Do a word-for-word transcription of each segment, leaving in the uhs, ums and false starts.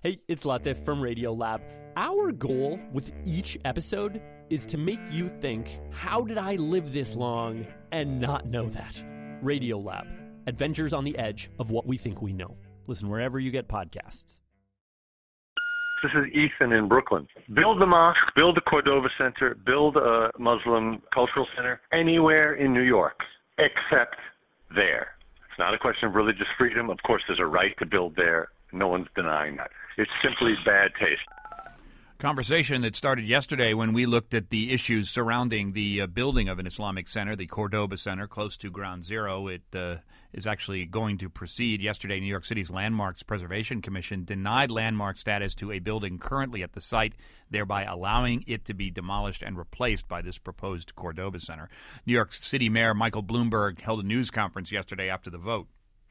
Hey, it's Latif from Radiolab. Our goal with each episode is to make you think, how did I live this long and not know that? Radiolab, adventures on the edge of what we think we know. Listen wherever you get podcasts. This is Ethan in Brooklyn. Build a mosque, build a Cordova Center, build a Muslim cultural center anywhere in New York except there. It's not a question of religious freedom. Of course, there's a right to build there. No one's denying that. It's simply bad taste. Conversation that started yesterday when we looked at the issues surrounding the uh, building of an Islamic center, the Cordova Center, close to Ground Zero. It uh, is actually going to proceed. Yesterday, New York City's Landmarks Preservation Commission denied landmark status to a building currently at the site, thereby allowing it to be demolished and replaced by this proposed Cordova Center. New York City Mayor Michael Bloomberg held a news conference yesterday after the vote.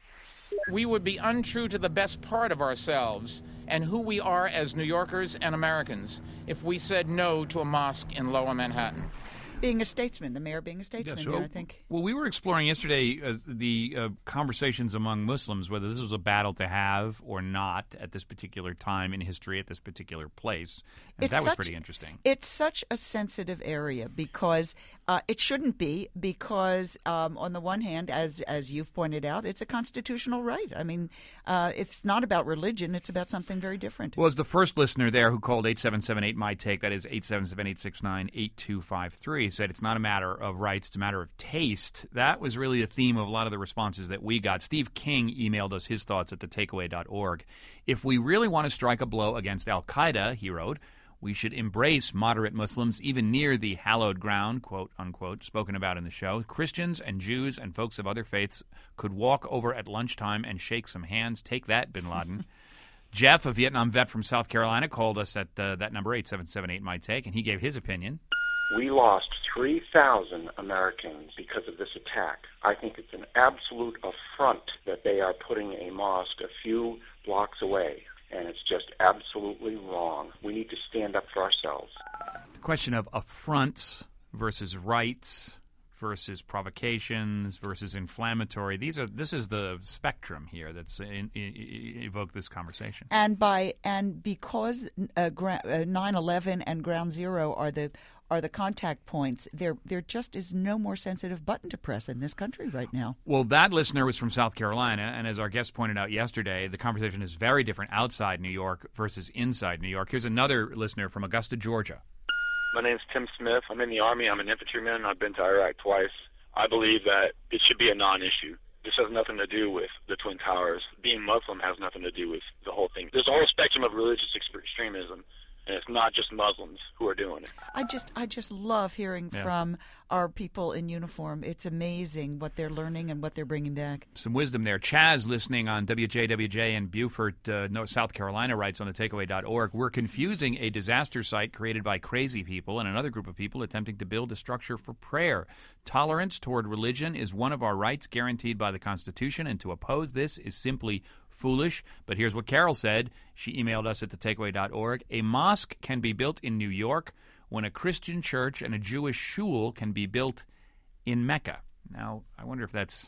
We would be untrue to the best part of ourselves and who we are as New Yorkers and Americans if we said no to a mosque in Lower Manhattan. Being a statesman, the mayor being a statesman, yeah, so, here, I think. Well, we were exploring yesterday uh, the uh, conversations among Muslims, whether this was a battle to have or not at this particular time in history, at this particular place. And that was such, pretty interesting. It's such a sensitive area because uh, it shouldn't be, because um, on the one hand, as as you've pointed out, it's a constitutional right. I mean, uh, it's not about religion. It's about something very different. Well, as the first listener there who called eight seven seven eight, M Y Take, that is eight seven seven, eight six nine, eight two five three, said it's not a matter of rights, it's a matter of taste. That was really the theme of a lot of the responses that we got. Steve King emailed us his thoughts at the takeaway dot org. If we really want to strike a blow against al-Qaeda, he wrote, we should embrace moderate Muslims even near the hallowed ground, quote, unquote, spoken about in the show. Christians and Jews and folks of other faiths could walk over at lunchtime and shake some hands. Take that, bin Laden. Jeff, a Vietnam vet from South Carolina, called us at uh, that number, eight seven seven eight, M Y Take, and he gave his opinion. We lost three thousand Americans because of this attack. I think it's an absolute affront that they are putting a mosque a few blocks away, and it's just absolutely wrong. We need to stand up for ourselves. The question of affronts versus rights versus provocations versus inflammatory, these are this is the spectrum here that's in, in, in, evoked this conversation. And by and because uh, gra- uh, nine eleven and Ground Zero are the are the contact points, there there just is no more sensitive button to press in this country right now. Well, that listener was from South Carolina, and as our guest pointed out yesterday, the conversation is very different outside New York versus inside New York. Here's another listener from Augusta, Georgia. My name's Tim Smith. I'm in the Army. I'm an infantryman. I've been to Iraq twice. I believe that it should be a non-issue. This has nothing to do with the Twin Towers. Being Muslim has nothing to do with the whole thing. There's a whole spectrum of religious extremism, and it's not just Muslims who are doing it. I just I just love hearing yeah. from our people in uniform. It's amazing what they're learning and what they're bringing back. Some wisdom there. Chaz, listening on W J W J in Beaufort, uh, North, South Carolina, writes on the takeaway dot org, we're confusing a disaster site created by crazy people and another group of people attempting to build a structure for prayer. Tolerance toward religion is one of our rights guaranteed by the Constitution, and to oppose this is simply foolish. But here's what Carol said. She emailed us at the takeaway dot org. A mosque can be built in New York when a Christian church and a Jewish shul can be built in Mecca. Now, I wonder if that's...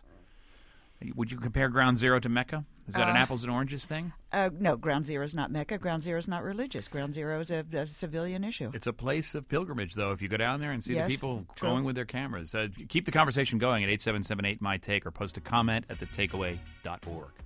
Would you compare Ground Zero to Mecca? Is that uh, an apples and oranges thing? Uh, no, Ground Zero is not Mecca. Ground Zero is not religious. Ground Zero is a, a civilian issue. It's a place of pilgrimage, though, if you go down there and see yes, the people true. going with their cameras. Uh, keep the conversation going at eight seven seven eight, M Y Take, or post a comment at the takeaway dot org.